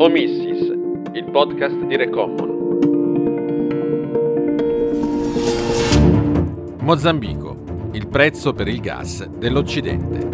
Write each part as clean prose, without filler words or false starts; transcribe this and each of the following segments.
Omissis, il podcast di Recommon. Mozambico, il prezzo per il gas dell'Occidente.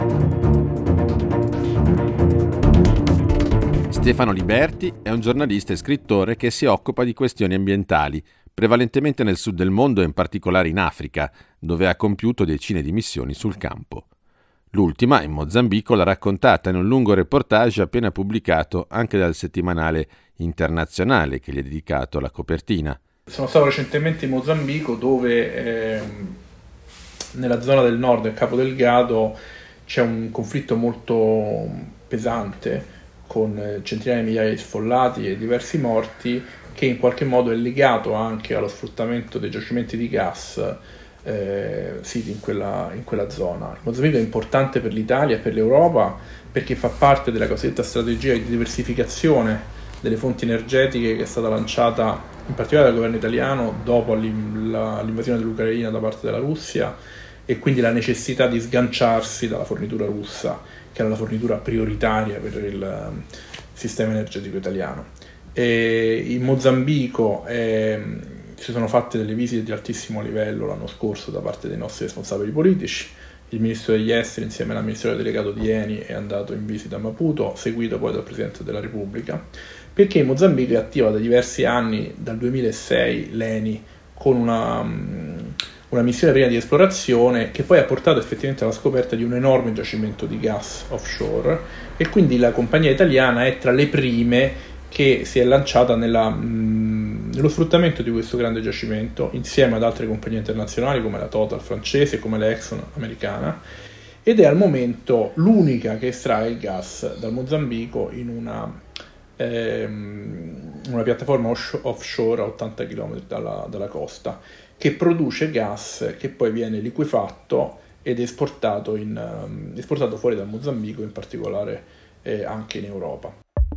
Stefano Liberti è un giornalista e scrittore che si occupa di questioni ambientali, prevalentemente nel sud del mondo e in particolare in Africa, dove ha compiuto decine di missioni sul campo. L'ultima, in Mozambico, l'ha raccontata in un lungo reportage appena pubblicato anche dal settimanale internazionale che gli è dedicato la copertina. Sono stato recentemente in Mozambico dove nella zona del nord del Cabo Delgado c'è un conflitto molto pesante con centinaia di migliaia di sfollati e diversi morti, che in qualche modo è legato anche allo sfruttamento dei giacimenti di gas siti in quella zona. Il Mozambico è importante per l'Italia e per l'Europa perché fa parte della cosiddetta strategia di diversificazione delle fonti energetiche che è stata lanciata in particolare dal governo italiano dopo l'invasione dell'Ucraina da parte della Russia, e quindi la necessità di sganciarsi dalla fornitura russa, che era la fornitura prioritaria per il sistema energetico italiano. E in Mozambico si sono fatte delle visite di altissimo livello l'anno scorso da parte dei nostri responsabili politici. Il ministro degli esteri insieme all'amministratore delegato di Eni è andato in visita a Maputo, seguito poi dal Presidente della Repubblica, perché in Mozambico è attiva da diversi anni, dal 2006, l'Eni, con una missione prima di esplorazione che poi ha portato effettivamente alla scoperta di un enorme giacimento di gas offshore, e quindi la compagnia italiana è tra le prime che si è lanciata nello sfruttamento di questo grande giacimento insieme ad altre compagnie internazionali come la Total francese e come la Exxon americana, ed è al momento l'unica che estrae il gas dal Mozambico in una piattaforma offshore a 80 km dalla costa, che produce gas che poi viene liquefatto ed esportato fuori dal Mozambico, in particolare anche in Europa.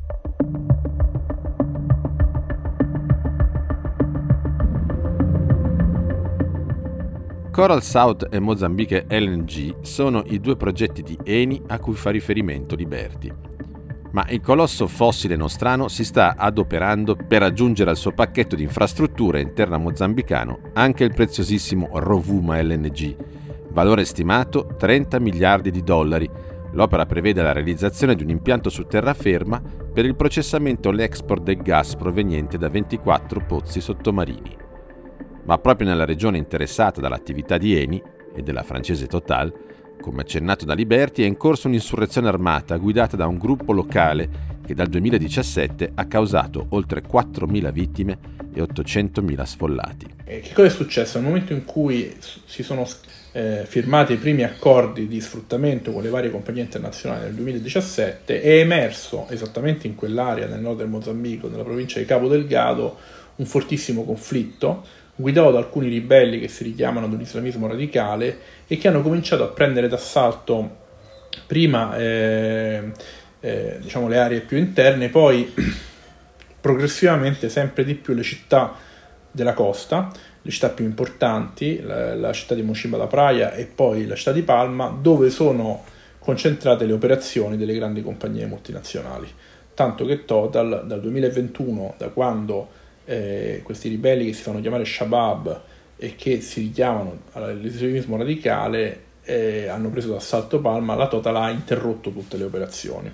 Coral South e Mozambique LNG sono i due progetti di Eni a cui fa riferimento Liberti. Ma il colosso fossile nostrano si sta adoperando per aggiungere al suo pacchetto di infrastrutture in terra mozambicano anche il preziosissimo Rovuma LNG, valore stimato 30 miliardi di dollari. L'opera prevede la realizzazione di un impianto su terraferma per il processamento e l'export del gas proveniente da 24 pozzi sottomarini. Ma proprio nella regione interessata dall'attività di Eni e della francese Total, come accennato da Liberti, è in corso un'insurrezione armata guidata da un gruppo locale che dal 2017 ha causato oltre 4.000 vittime e 800.000 sfollati. Che cosa è successo? Nel momento in cui si sono firmati i primi accordi di sfruttamento con le varie compagnie internazionali nel 2017, è emerso esattamente in quell'area nel nord del Mozambico, nella provincia di Cabo Delgado, un fortissimo conflitto guidato da alcuni ribelli che si richiamano ad un islamismo radicale e che hanno cominciato a prendere d'assalto prima le aree più interne, poi progressivamente sempre di più le città della costa, le città più importanti, la città di Mocimboa da Praia e poi la città di Palma, dove sono concentrate le operazioni delle grandi compagnie multinazionali. Tanto che Total dal 2021, da quando questi ribelli che si fanno chiamare Shabab e che si richiamano all'islamismo radicale hanno preso d'assalto Palma, la Total ha interrotto tutte le operazioni.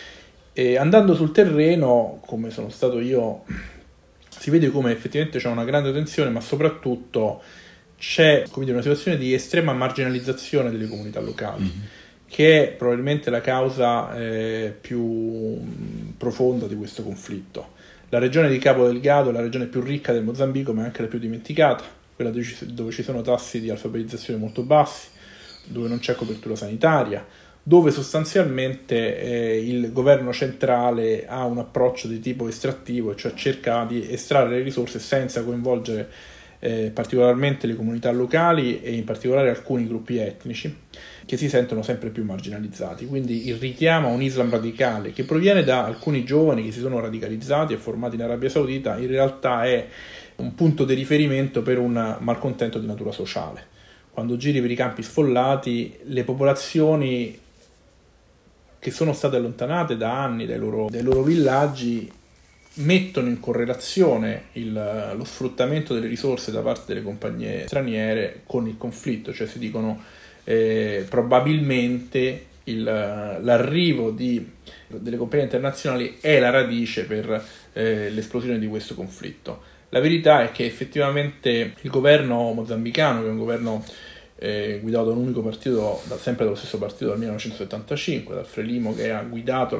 E andando sul terreno, come sono stato io, si vede come effettivamente c'è una grande tensione, ma soprattutto c'è una situazione di estrema marginalizzazione delle comunità locali, che è probabilmente la causa più profonda di questo conflitto. La regione di Cabo Delgado è la regione più ricca del Mozambico, ma è anche la più dimenticata, quella dove ci sono tassi di alfabetizzazione molto bassi, dove non c'è copertura sanitaria, dove sostanzialmente il governo centrale ha un approccio di tipo estrattivo, cioè cerca di estrarre le risorse senza coinvolgere particolarmente le comunità locali e in particolare alcuni gruppi etnici che si sentono sempre più marginalizzati. Quindi il richiamo a un Islam radicale che proviene da alcuni giovani che si sono radicalizzati e formati in Arabia Saudita in realtà è un punto di riferimento per un malcontento di natura sociale. Quando giri per i campi sfollati, le popolazioni che sono state allontanate da anni dai loro villaggi mettono in correlazione lo sfruttamento delle risorse da parte delle compagnie straniere con il conflitto, cioè si dicono probabilmente l'arrivo delle compagnie internazionali è la radice per l'esplosione di questo conflitto. La verità è che effettivamente il governo mozambicano, che è un governo guidato da un unico partito, sempre dallo stesso partito dal 1975, dal Frelimo, che ha guidato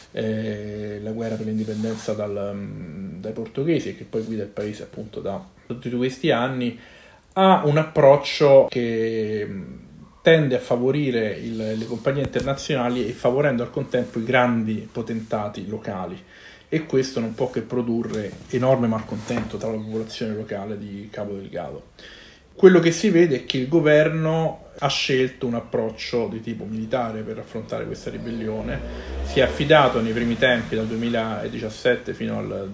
la guerra per l'indipendenza dai portoghesi e che poi guida il paese appunto da tutti questi anni, ha un approccio che tende a favorire le compagnie internazionali e favorendo al contempo i grandi potentati locali, e questo non può che produrre enorme malcontento tra la popolazione locale di Cabo Delgado. Quello che si vede è che il governo ha scelto un approccio di tipo militare per affrontare questa ribellione, si è affidato nei primi tempi, dal 2017 fino al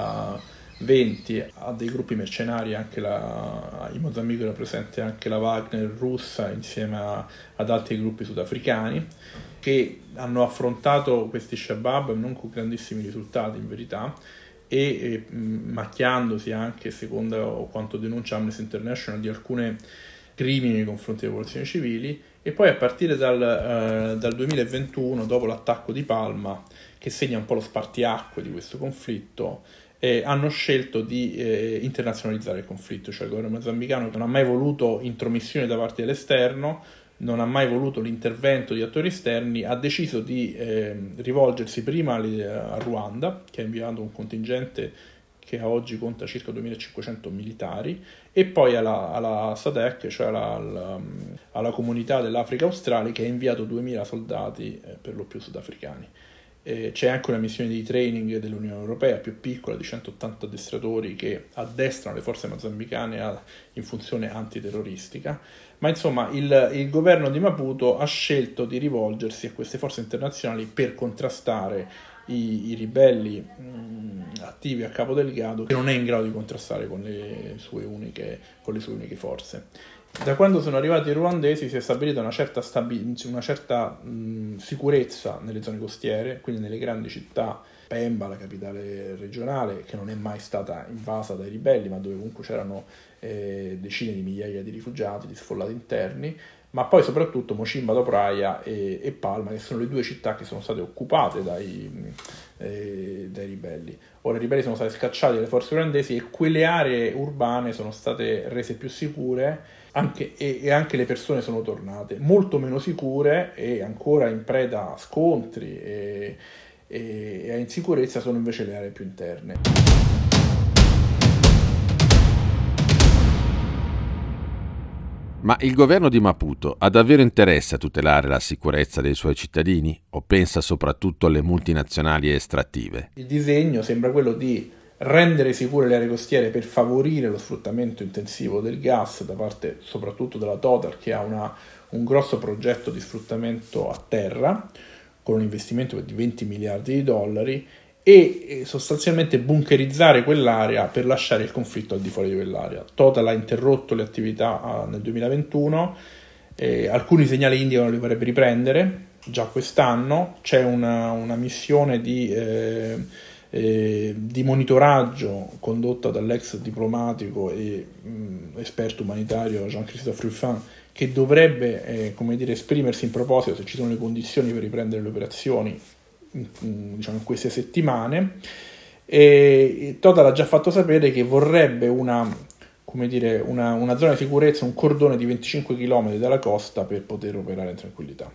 2020, a dei gruppi mercenari. Anche in Mozambico era presente anche la Wagner russa insieme ad altri gruppi sudafricani, che hanno affrontato questi Shabab non con grandissimi risultati in verità, e macchiandosi anche, secondo quanto denuncia Amnesty International, di alcune crimini nei confronti delle popolazioni civili. E poi a partire dal 2021, dopo l'attacco di Palma, che segna un po' lo spartiacque di questo conflitto, hanno scelto di internazionalizzare il conflitto, cioè il governo mozambicano non ha mai voluto intromissioni da parte dell'esterno, non ha mai voluto l'intervento di attori esterni, ha deciso di rivolgersi prima a Ruanda, che ha inviato un contingente che a oggi conta circa 2500 militari, e poi alla SADC, cioè alla comunità dell'Africa australe, che ha inviato 2000 soldati, per lo più sudafricani. C'è anche una missione di training dell'Unione Europea più piccola di 180 addestratori che addestrano le forze mozambicane in funzione antiterroristica. Ma insomma il governo di Maputo ha scelto di rivolgersi a queste forze internazionali per contrastare i ribelli attivi a Cabo Delgado, che non è in grado di contrastare con le sue uniche forze. Da quando sono arrivati i ruandesi si è stabilita una certa sicurezza nelle zone costiere, quindi nelle grandi città. Pemba, la capitale regionale, che non è mai stata invasa dai ribelli, ma dove comunque c'erano decine di migliaia di rifugiati, di sfollati interni, ma poi soprattutto Mocimboa da Praia e Palma, che sono le due città che sono state occupate dai ribelli. Ora i ribelli sono stati scacciati dalle forze ruandesi e quelle aree urbane sono state rese più sicure, e anche le persone sono tornate. Molto meno sicure e ancora in preda a scontri e a insicurezza sono invece le aree più interne. Ma il governo di Maputo ha davvero interesse a tutelare la sicurezza dei suoi cittadini o pensa soprattutto alle multinazionali estrattive? Il disegno sembra quello di rendere sicure le aree costiere per favorire lo sfruttamento intensivo del gas da parte soprattutto della Total, che ha un grosso progetto di sfruttamento a terra con un investimento di 20 miliardi di dollari, e sostanzialmente bunkerizzare quell'area per lasciare il conflitto al di fuori di quell'area. Total ha interrotto le attività nel 2021, alcuni segnali indicano che li vorrebbe riprendere già quest'anno. C'è una missione di monitoraggio condotta dall'ex diplomatico e esperto umanitario Jean-Christophe Ruffin, che dovrebbe esprimersi in proposito se ci sono le condizioni per riprendere le operazioni in queste settimane. E Total ha già fatto sapere che vorrebbe una zona di sicurezza, un cordone di 25 km dalla costa per poter operare in tranquillità.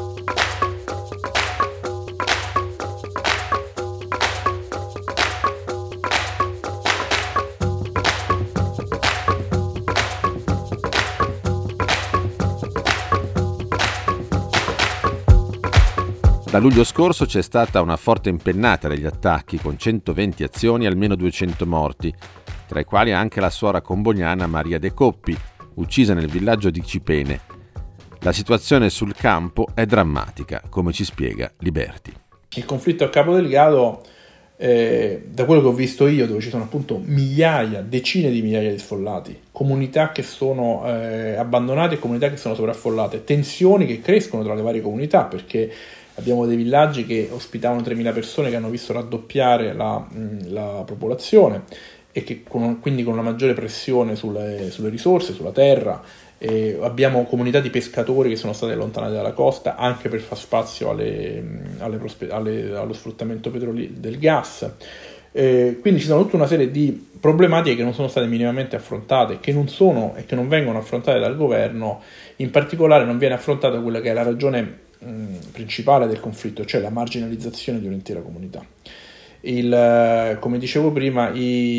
Da luglio scorso c'è stata una forte impennata degli attacchi con 120 azioni e almeno 200 morti, tra i quali anche la suora comboniana Maria De Coppi, uccisa nel villaggio di Cipene. La situazione sul campo è drammatica, come ci spiega Liberti. Il conflitto a Cabo Delgado, da quello che ho visto io, dove ci sono appunto decine di migliaia di sfollati, comunità che sono abbandonate e comunità che sono sovraffollate, tensioni che crescono tra le varie comunità, perché abbiamo dei villaggi che ospitavano 3.000 persone che hanno visto raddoppiare la popolazione e che quindi con una maggiore pressione sulle risorse, sulla terra. Abbiamo comunità di pescatori che sono state allontanate dalla costa anche per far spazio allo sfruttamento del gas. Quindi ci sono tutta una serie di problematiche che non sono state minimamente affrontate, che non sono e che non vengono affrontate dal governo. In particolare non viene affrontata quella che è la ragione principale del conflitto, cioè la marginalizzazione di un'intera comunità. Come dicevo prima,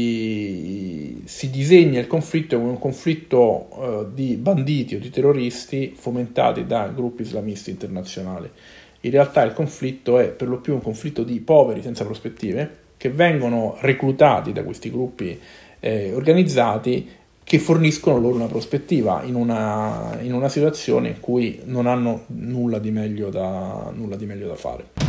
si disegna il conflitto come un conflitto di banditi o di terroristi fomentati da gruppi islamisti internazionali. In realtà il conflitto è per lo più un conflitto di poveri senza prospettive che vengono reclutati da questi gruppi organizzati che forniscono loro una prospettiva in una situazione in cui non hanno nulla di meglio da fare.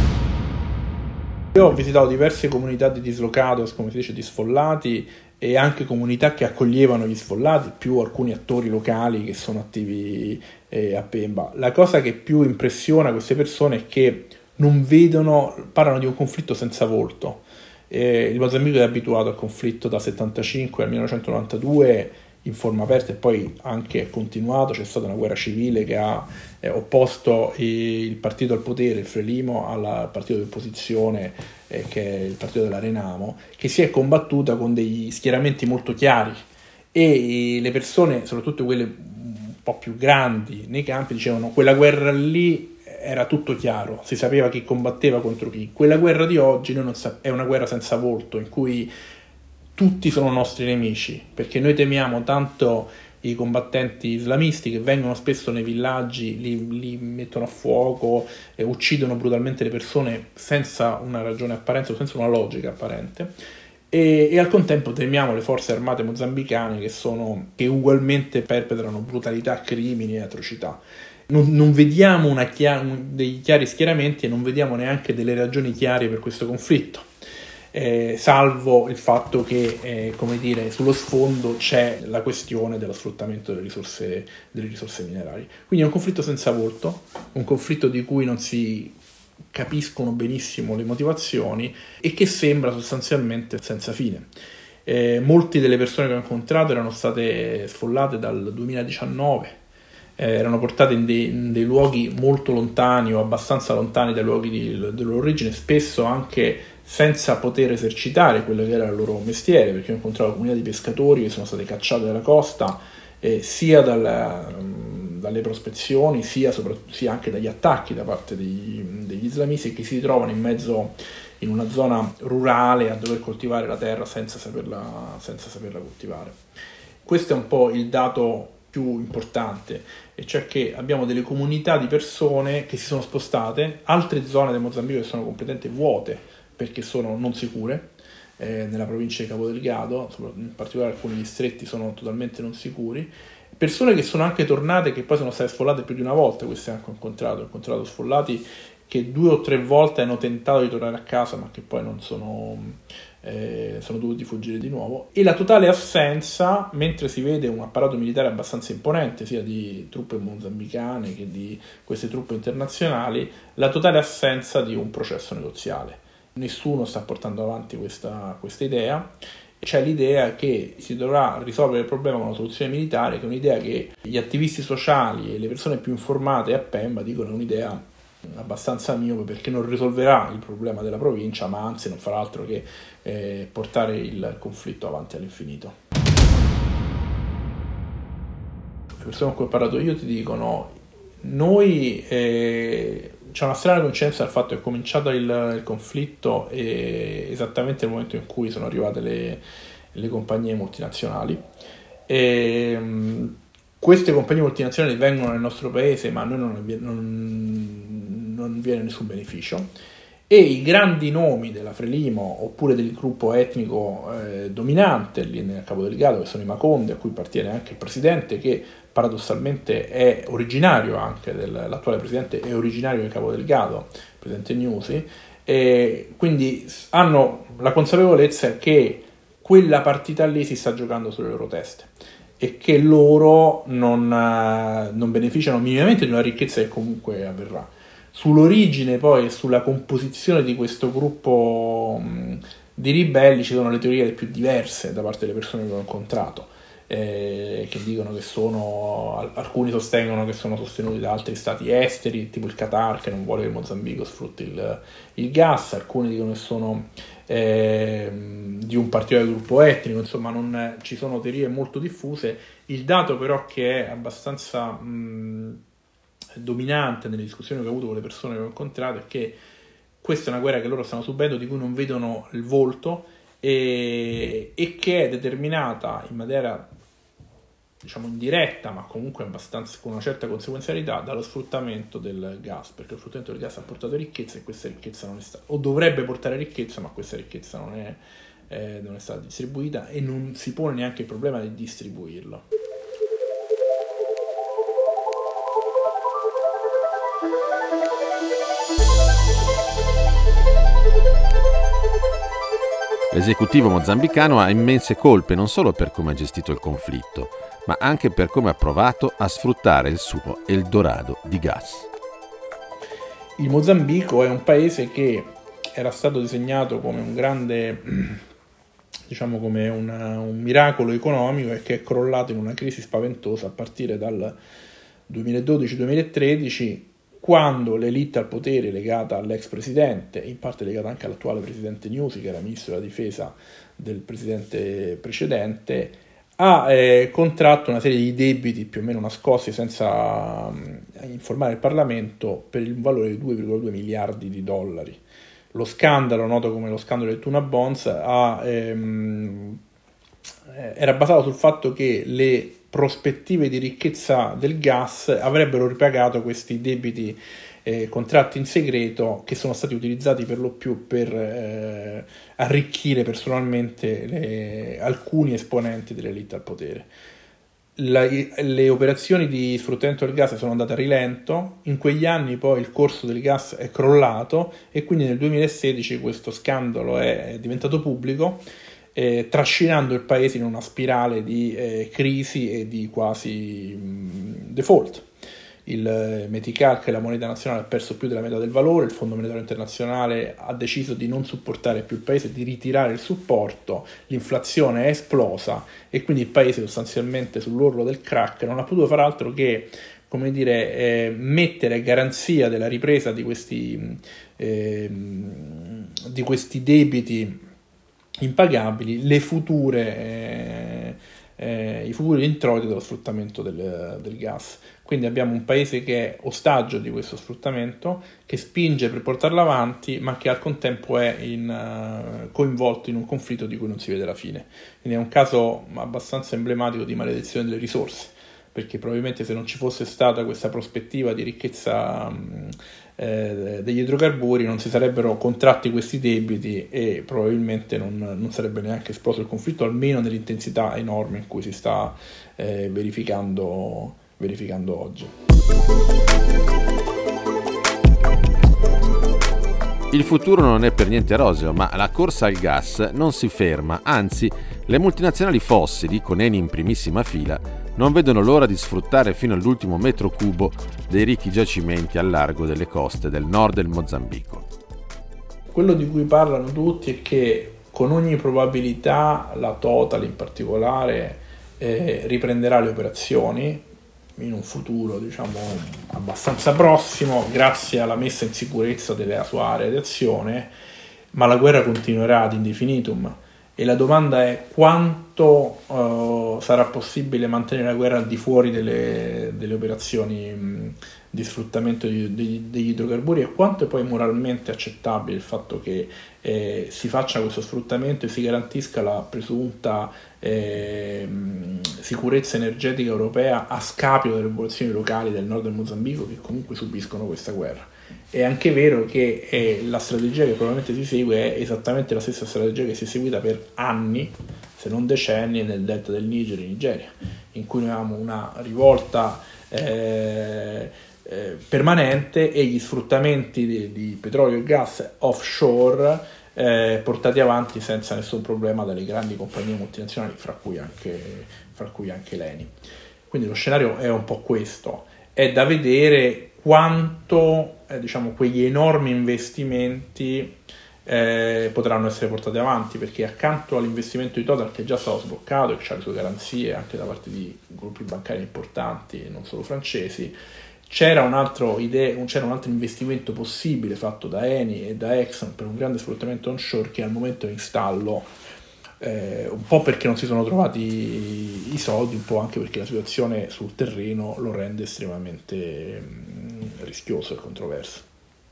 Io ho visitato diverse comunità di dislocados, come si dice, di sfollati, e anche comunità che accoglievano gli sfollati, più alcuni attori locali che sono attivi a Pemba. La cosa che più impressiona queste persone è che non vedono, parlano di un conflitto senza volto. Il Mozambico è abituato al conflitto dal 1975 al 1992 in forma aperta e poi anche continuato. C'è stata una guerra civile che ha opposto il partito al potere, il Frelimo, al partito di opposizione che è il partito della Renamo, che si è combattuta con degli schieramenti molto chiari, e le persone, soprattutto quelle un po' più grandi nei campi, dicevano quella guerra lì era tutto chiaro, si sapeva chi combatteva contro chi. Quella guerra di oggi è una guerra senza volto, in cui tutti sono nostri nemici, perché noi temiamo tanto i combattenti islamisti che vengono spesso nei villaggi, li mettono a fuoco e uccidono brutalmente le persone senza una ragione apparente o senza una logica apparente, e al contempo temiamo le forze armate mozambicane che ugualmente perpetrano brutalità, crimini e atrocità. Non vediamo dei chiari schieramenti e non vediamo neanche delle ragioni chiare per questo conflitto, salvo il fatto che sullo sfondo c'è la questione dello sfruttamento delle risorse minerarie. Quindi è un conflitto senza volto, un conflitto di cui non si capiscono benissimo le motivazioni e che sembra sostanzialmente senza fine. Molte delle persone che ho incontrato erano state sfollate dal 2019, erano portate in dei luoghi molto lontani o abbastanza lontani dai luoghi della loro origine, spesso anche senza poter esercitare quello che era il loro mestiere, perché ho incontrato comunità di pescatori che sono state cacciate dalla costa, sia dalle prospezioni sia anche dagli attacchi da parte degli islamisti, che si trovano in una zona rurale a dover coltivare la terra senza saperla coltivare. Questo è un po' il dato più importante, e cioè che abbiamo delle comunità di persone che si sono spostate, altre zone del Mozambico che sono completamente vuote perché sono non sicure, nella provincia di Cabo Delgado, in particolare alcuni distretti sono totalmente non sicuri, persone che sono anche tornate, che poi sono state sfollate più di una volta. Queste anche ho incontrato sfollati che 2 o 3 volte hanno tentato di tornare a casa ma che poi non sono dovuti fuggire di nuovo, e la totale assenza, mentre si vede un apparato militare abbastanza imponente sia di truppe mozambicane che di queste truppe internazionali, la totale assenza di un processo negoziale. Nessuno sta portando avanti questa idea. C'è l'idea che si dovrà risolvere il problema con una soluzione militare, che è un'idea che gli attivisti sociali e le persone più informate a Pemba dicono è un'idea abbastanza miope, perché non risolverà il problema della provincia, ma anzi non farà altro che portare il conflitto avanti all'infinito. Le persone con cui ho parlato io ti dicono: noi c'è una strana coincidenza dal fatto che è cominciato il conflitto esattamente nel momento in cui sono arrivate le compagnie multinazionali. Queste compagnie multinazionali vengono nel nostro paese, ma a noi non viene nessun beneficio, e i grandi nomi della Frelimo oppure del gruppo etnico dominante lì nel Cabo Delgado, che sono i Maconde, a cui appartiene anche il presidente, che paradossalmente è originario anche l'attuale presidente, è originario del Cabo Delgado, il presidente Nyusi, e quindi hanno la consapevolezza che quella partita lì si sta giocando sulle loro teste e che loro non beneficiano minimamente di una ricchezza che comunque avverrà. Sull'origine poi e sulla composizione di questo gruppo di ribelli ci sono le teorie le più diverse da parte delle persone che ho incontrato, che dicono che alcuni sostengono che sono sostenuti da altri stati esteri, tipo il Qatar, che non vuole che il Mozambico sfrutti il gas, alcuni dicono che sono di un particolare gruppo etnico, insomma ci sono teorie molto diffuse. Il dato però che è abbastanza dominante nelle discussioni che ho avuto con le persone che ho incontrato è che questa è una guerra che loro stanno subendo, di cui non vedono il volto, e che è determinata in maniera, diciamo, indiretta, ma comunque abbastanza con una certa conseguenzialità, dallo sfruttamento del gas, perché lo sfruttamento del gas ha portato ricchezza e questa ricchezza non è stata, o dovrebbe portare ricchezza, ma questa ricchezza non è stata distribuita e non si pone neanche il problema di distribuirlo. L'esecutivo mozambicano ha immense colpe non solo per come ha gestito il conflitto, ma anche per come ha provato a sfruttare il suo Eldorado di gas. Il Mozambico è un paese che era stato disegnato come un grande, diciamo come un miracolo economico, e che è crollato in una crisi spaventosa a partire dal 2012-2013, quando l'elite al potere, legata all'ex presidente, in parte legata anche all'attuale presidente Nyusi, che era ministro della difesa del presidente precedente, ha contratto una serie di debiti più o meno nascosti senza informare il Parlamento per il valore di 2,2 miliardi di dollari. Lo scandalo, noto come lo scandalo del Tuna Bonds, era basato sul fatto che le prospettive di ricchezza del gas avrebbero ripagato questi debiti contratti in segreto, che sono stati utilizzati per lo più per arricchire personalmente alcuni esponenti dell'elite al potere. Le operazioni di sfruttamento del gas sono andate a rilento, in quegli anni poi il corso del gas è crollato e quindi nel 2016 questo scandalo è diventato pubblico, trascinando il paese in una spirale di crisi e di quasi default. Il Metical, che è la moneta nazionale, ha perso più della metà del valore, il Fondo Monetario Internazionale ha deciso di non supportare più il paese, di ritirare il supporto, l'inflazione è esplosa e quindi il paese sostanzialmente sull'orlo del crack non ha potuto far altro che, come dire, mettere a garanzia della ripresa di questi debiti impagabili i futuri introiti dello sfruttamento del gas. Quindi abbiamo un paese che è ostaggio di questo sfruttamento, che spinge per portarlo avanti, ma che al contempo è coinvolto in un conflitto di cui non si vede la fine. Quindi è un caso abbastanza emblematico di maledizione delle risorse, perché probabilmente se non ci fosse stata questa prospettiva di ricchezza degli idrocarburi non si sarebbero contratti questi debiti e probabilmente non sarebbe neanche esploso il conflitto, almeno nell'intensità enorme in cui si sta verificando oggi. Il futuro non è per niente roseo, ma la corsa al gas non si ferma, anzi le multinazionali fossili, con Eni in primissima fila, non vedono l'ora di sfruttare fino all'ultimo metro cubo dei ricchi giacimenti al largo delle coste del nord del Mozambico. Quello di cui parlano tutti è che con ogni probabilità la Total in particolare riprenderà le operazioni in un futuro, diciamo, abbastanza prossimo, grazie alla messa in sicurezza della sua area di azione, ma la guerra continuerà ad infinitum. E la domanda è quanto sarà possibile mantenere la guerra al di fuori delle operazioni di sfruttamento degli idrocarburi, e quanto è poi moralmente accettabile il fatto che si faccia questo sfruttamento e si garantisca la presunta sicurezza energetica europea a scapito delle popolazioni locali del nord del Mozambico, che comunque subiscono questa guerra. È anche vero che la strategia che probabilmente si segue è esattamente la stessa strategia che si è seguita per anni, se non decenni, nel delta del Niger in Nigeria, in cui noi avevamo una rivolta permanente e gli sfruttamenti di petrolio e gas offshore portati avanti senza nessun problema dalle grandi compagnie multinazionali, fra cui anche l'Eni. Quindi lo scenario è un po' questo. È da vedere quanto quegli enormi investimenti potranno essere portati avanti, perché accanto all'investimento di Total, che già stato sbloccato e che ha le sue garanzie anche da parte di gruppi bancari importanti, non solo francesi, c'era un altro investimento possibile fatto da Eni e da Exxon per un grande sfruttamento onshore, che al momento è in stallo, un po' perché non si sono trovati i soldi, un po' anche perché la situazione sul terreno lo rende estremamente rischioso e controverso.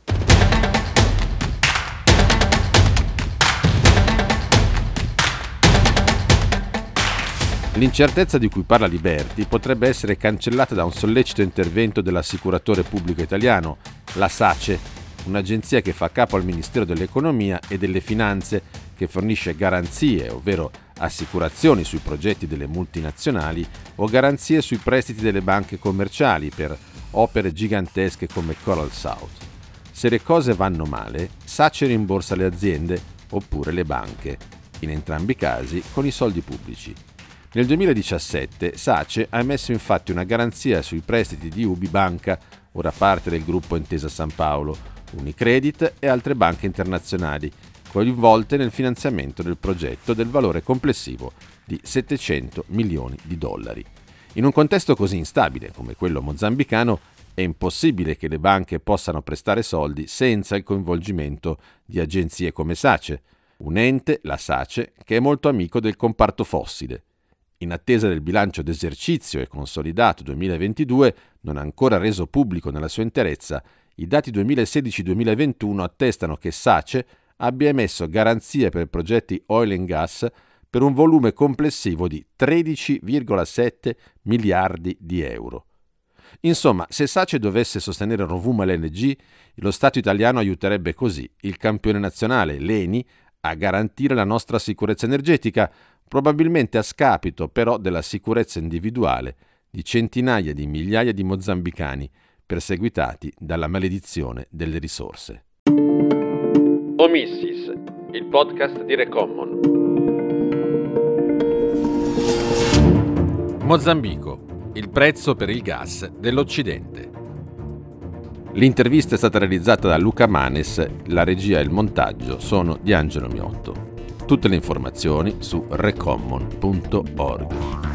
L'incertezza di cui parla Liberti potrebbe essere cancellata da un sollecito intervento dell'assicuratore pubblico italiano, la SACE, un'agenzia che fa capo al Ministero dell'Economia e delle Finanze, che fornisce garanzie, ovvero assicurazioni sui progetti delle multinazionali o garanzie sui prestiti delle banche commerciali per opere gigantesche come Coral South. Se le cose vanno male, SACE rimborsa le aziende oppure le banche, in entrambi i casi con i soldi pubblici. Nel 2017 SACE ha emesso infatti una garanzia sui prestiti di UBI Banca, ora parte del gruppo Intesa San Paolo, Unicredit e altre banche internazionali, coinvolte nel finanziamento del progetto del valore complessivo di $700 milioni. In un contesto così instabile come quello mozambicano, è impossibile che le banche possano prestare soldi senza il coinvolgimento di agenzie come SACE, un ente, la SACE, che è molto amico del comparto fossile. In attesa del bilancio d'esercizio e consolidato 2022, non ancora reso pubblico nella sua interezza, i dati 2016-2021 attestano che SACE abbia emesso garanzie per progetti oil and gas per un volume complessivo di 13,7 miliardi di euro. Insomma, se SACE dovesse sostenere Rovuma LNG, lo Stato italiano aiuterebbe così il campione nazionale, l'ENI, a garantire la nostra sicurezza energetica, probabilmente a scapito però della sicurezza individuale di centinaia di migliaia di mozambicani perseguitati dalla maledizione delle risorse. Omissis, il podcast di Recommon. Mozambico, il prezzo per il gas dell'Occidente. L'intervista è stata realizzata da Luca Manes, la regia e il montaggio sono di Angelo Miotto. Tutte le informazioni su recommon.org.